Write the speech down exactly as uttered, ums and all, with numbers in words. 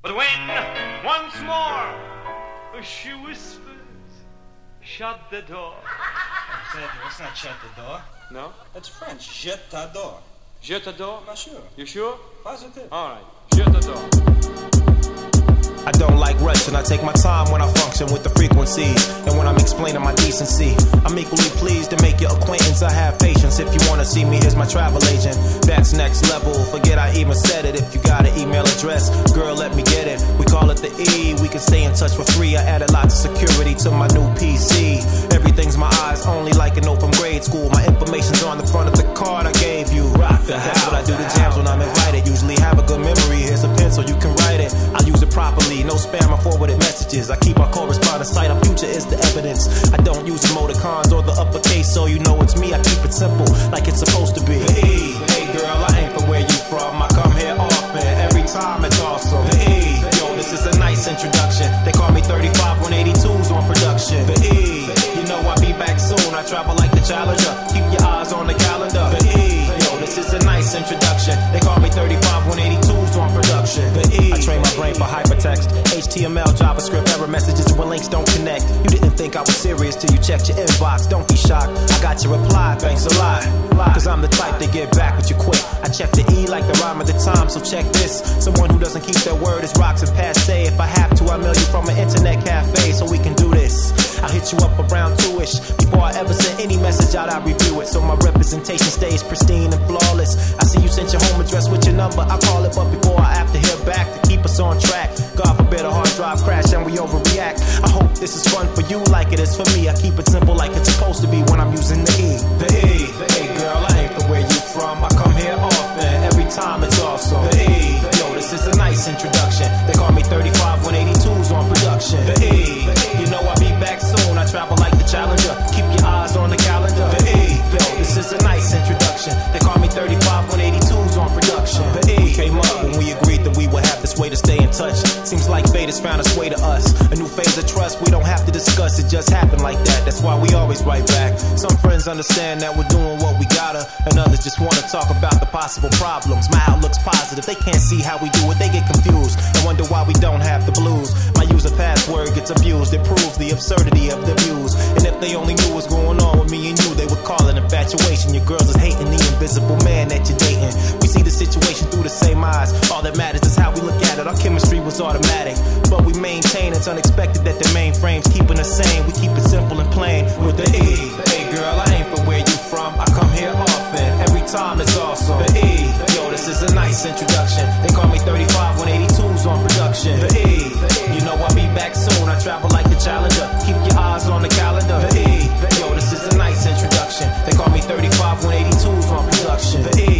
But when once more she whispers, shut the door. That's not shut the door. No? That's French. Je t'adore. Je t'adore? Pas sûr. You sure? Positive. All right. Je t'adore. I don't like rush and I take my time when I function with the frequencies. And when I'm explaining my decency, I'm equally pleased to make your acquaintance. I have patience. If you want to see me, here's my travel agent. That's next level. Forget I even said it. If you got an email address, girl, let me get it. We call it the E. We can stay in touch for free. I added lots of security to my new P C. Everything's my eyes only like an open grade school. My information's on the front of the card I gave you. Rock the house. That's what I do to jams when I'm invited. Usually have a good memory. Here's a pencil, you can write it. I'll use it properly. No spam or forwarded messages. I keep my correspondence tight. Our future is the evidence. I don't use emoticons or the uppercase, so you know it's me. I keep it simple, like it's supposed to be. The E. Hey girl, I ain't from where you from. I come here often. Every time it's awesome. The E. Yo, this is a nice introduction. They call me thirty-five one eighty-twos on production. The E. You know I'll be back soon. I travel like the Challenger. Keep your eyes on the calendar. The E. Yo, this is a nice introduction. They call me thirty-five one eighty-twos on production. The E. I train my brain for hypertext. H T M L, JavaScript, error messages when links don't connect. You didn't think I was serious till you checked your inbox. Don't be shocked, I got your reply, thanks a lot. Cause I'm the type to get back with you quick. I check the E like the rhyme of the time, so check this. Someone who doesn't keep their word is rocks and passe. If I have to, I'll mail you from an internet cafe so we can do this. I'll hit you up around two-ish. Before I ever send any message out, I review it. So my representation stays pristine and flawless. I see you sent your home address with your number. I call it, but before I have to hear back to keep us on track. God forbid a hard drive crash and we overreact. I hope this is fun for you like it is for me. I keep it simple like it's supposed to be when I'm using the E. The E. The E, girl, I ain't from where you from. I come here often. Every time it's awesome. The E. Yo, this is a nice introduction. They call me thirty-five one eighty-twos on production. The E. You know I'll be back soon. I travel like the Challenger. Keep your eyes on the calendar. The E. Yo, this is a nice introduction. They call me thirty-five one eighty-twos on production. The E. Came up when we agreed that we would have this way to stay in touch. Seems like fate has found its way to us. A new phase of trust we don't have to discuss. It just happened like that. That's why we always write back. Some friends understand that we're doing what we gotta, and others just want to talk about the possible problems. My outlook's positive. They can't see how we do it. They get confused and wonder why we don't have the blues. My user password gets abused. It proves the absurdity of the views. And if they only knew what's going on with me and you, they would call it infatuation. Your girls is hating the invisible man that you're dating. We see the situation through the same eyes. All that matters is how we look at it. Our chemistry was automatic, but we maintain it's unexpected that the mainframe's keeping us sane. We keep it simple and plain with the E. Hey girl, I ain't from where you from. I come here often. Every time it's awesome. The E. Yo, this is a nice introduction. They call me thirty-five one eighty-twos on production. The E. You know I'll be back soon. I travel like the Challenger. Keep your eyes on the calendar. The E. Yo, this is a nice introduction. They call me thirty-five one eighty-twos on production. The E.